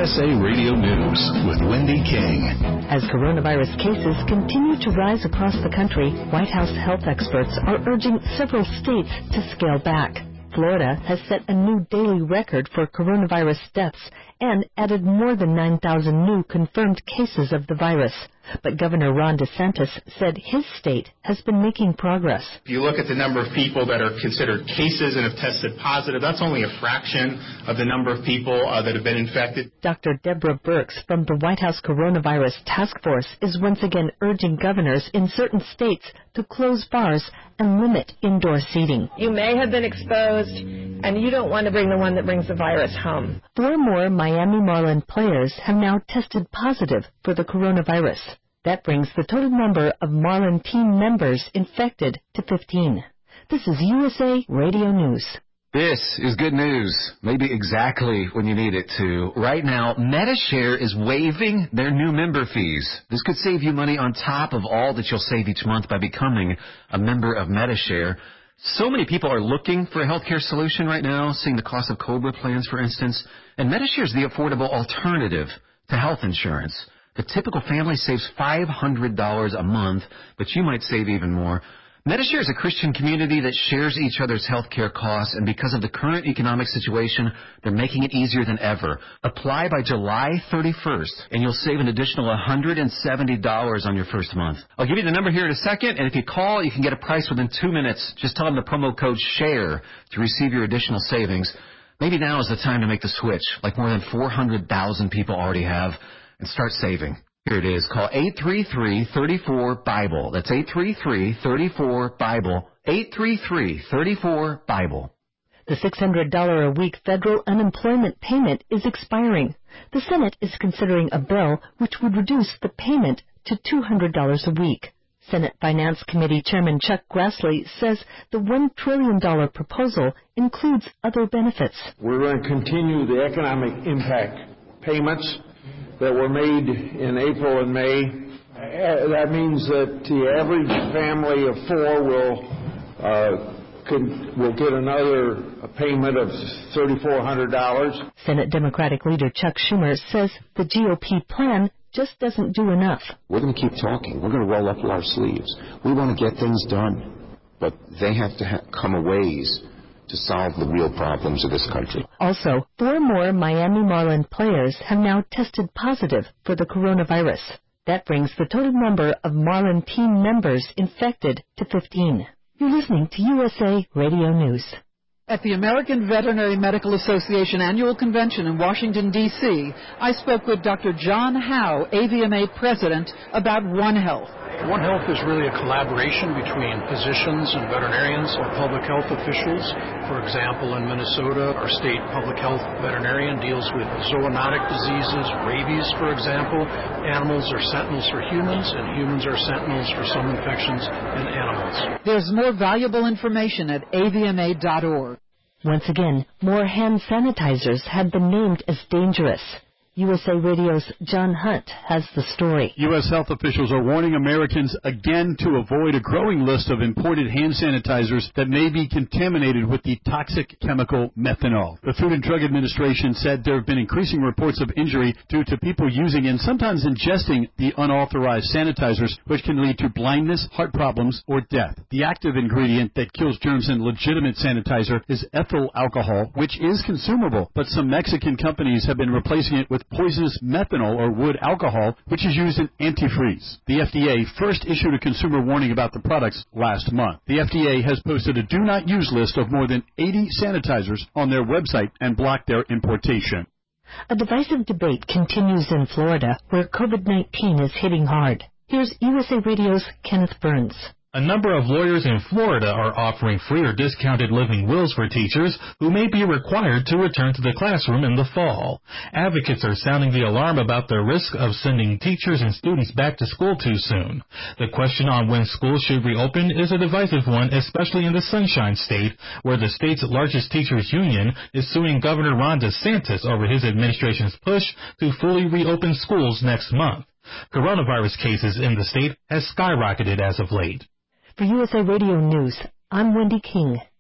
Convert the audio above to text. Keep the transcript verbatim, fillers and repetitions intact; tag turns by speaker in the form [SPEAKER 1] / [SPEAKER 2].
[SPEAKER 1] S A Radio News with Wendy King.
[SPEAKER 2] As coronavirus cases continue to rise across the country, White House health experts are urging several states to scale back. Florida has set a new daily record for coronavirus deaths and added more than nine thousand new confirmed cases of the virus. But Governor Ron DeSantis said his state has been making progress.
[SPEAKER 3] If you look at the number of people that are considered cases and have tested positive, that's only a fraction of the number of people uh, that have been infected.
[SPEAKER 2] Doctor Deborah Birx from the White House Coronavirus Task Force is once again urging governors in certain states to close bars and limit indoor seating.
[SPEAKER 4] You may have been exposed, and you don't want to bring the one that brings the virus home.
[SPEAKER 2] Four more Miami Marlin players have now tested positive for the coronavirus. That brings the total number of Marlin team members infected to fifteen. This is U S A Radio News.
[SPEAKER 5] This is good news, maybe exactly when you need it to. Right now, Medi-Share is waiving their new member fees. This could save you money on top of all that you'll save each month by becoming a member of Medi-Share. So many people are looking for a healthcare solution right now, seeing the cost of COBRA plans, for instance. And Medi-Share is the affordable alternative to health insurance. The typical family saves five hundred dollars a month, but you might save even more. Medi-Share is a Christian community that shares each other's health care costs, and because of the current economic situation, they're making it easier than ever. Apply by July thirty-first, and you'll save an additional one hundred seventy dollars on your first month. I'll give you the number here in a second, and if you call, you can get a price within two minutes. Just tell them the promo code SHARE to receive your additional savings. Maybe now is the time to make the switch, like more than four hundred thousand people already have, and start saving. Here it is. Call eight three three, three four, BIBLE. That's eight three three, three four, BIBLE. eight three three, three four, BIBLE.
[SPEAKER 2] The six hundred dollars a week federal unemployment payment is expiring. The Senate is considering a bill which would reduce the payment to two hundred dollars a week. Senate Finance Committee Chairman Chuck Grassley says the one trillion dollars proposal includes other benefits.
[SPEAKER 6] We're going to continue the economic impact payments that were made in April and May. That means that the average family of four will uh, can, will get another payment of three thousand four hundred dollars.
[SPEAKER 2] Senate Democratic Leader Chuck Schumer says the G O P plan just doesn't do enough.
[SPEAKER 7] We're going to keep talking. We're going to roll up our sleeves. We want to get things done, but they have to ha- come a ways to solve the real problems of this country.
[SPEAKER 2] Also, four more Miami Marlin players have now tested positive for the coronavirus. That brings the total number of Marlin team members infected to fifteen. You're listening to U S A Radio News.
[SPEAKER 8] At the American Veterinary Medical Association Annual Convention in Washington, D C, I spoke with Doctor John Howe, A V M A President, about One Health.
[SPEAKER 9] One Health is really a collaboration between physicians and veterinarians or public health officials. For example, in Minnesota, our state public health veterinarian deals with zoonotic diseases, rabies, for example. Animals are sentinels for humans, and humans are sentinels for some infections in animals.
[SPEAKER 8] There's more valuable information at A V M A dot org.
[SPEAKER 2] Once again, more hand sanitizers have been named as dangerous. U S A Radio's John Hunt has the story.
[SPEAKER 10] U S health officials are warning Americans again to avoid a growing list of imported hand sanitizers that may be contaminated with the toxic chemical methanol. The Food and Drug Administration said there have been increasing reports of injury due to people using and sometimes ingesting the unauthorized sanitizers, which can lead to blindness, heart problems, or death. The active ingredient that kills germs in legitimate sanitizer is ethyl alcohol, which is consumable, but some Mexican companies have been replacing it with poisonous methanol or wood alcohol, which is used in antifreeze. The F D A first issued a consumer warning about the products last month. The F D A has posted a do not use list of more than eighty sanitizers on their website and blocked their importation.
[SPEAKER 2] A divisive debate continues in Florida, where COVID nineteen is hitting hard. Here's U S A Radio's Kenneth Burns.
[SPEAKER 11] A number of lawyers in Florida are offering free or discounted living wills for teachers who may be required to return to the classroom in the fall. Advocates are sounding the alarm about the risk of sending teachers and students back to school too soon. The question on when schools should reopen is a divisive one, especially in the Sunshine State, where the state's largest teachers union is suing Governor Ron DeSantis over his administration's push to fully reopen schools next month. Coronavirus cases in the state has skyrocketed as of late.
[SPEAKER 2] For U S A Radio News, I'm Wendy King.